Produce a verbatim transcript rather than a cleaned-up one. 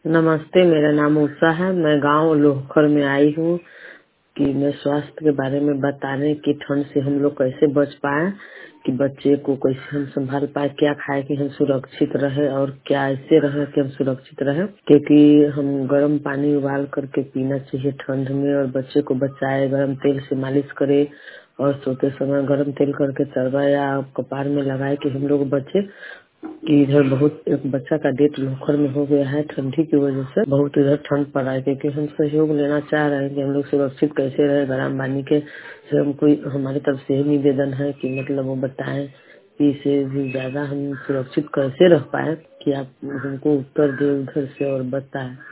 नमस्ते, मेरा नाम उषा है। मैं गांव लोहखर में आई हूँ कि मैं स्वास्थ्य के बारे में बताने की ठंड से हम लोग कैसे बच पाए, कि बच्चे को कैसे हम संभाल पाए, क्या खाए कि हम सुरक्षित रहे और क्या ऐसे रहे कि हम सुरक्षित रहे। क्योंकि हम गर्म पानी उबाल करके पीना चाहिए ठंड में, और बच्चे को बचाए, गर्म तेल से मालिश करे और सोते समय गर्म तेल करके तरवा या कपार में लगाए कि हम लोग बचे। कि इधर बहुत एक बच्चा का डेथ लोखर में हो गया है ठंडी की वजह से। बहुत इधर ठंड पड़ा है, क्योंकि हम सहयोग लेना चाह रहे हैं कि हम लोग सुरक्षित कैसे रहे गर्म पानी के से। हमको हमारी तरफ से ही निवेदन है कि मतलब वो बताएं कि इससे भी ज्यादा हम सुरक्षित कैसे रह पाए, कि आप हमको उत्तर दे उधर से और बताएं।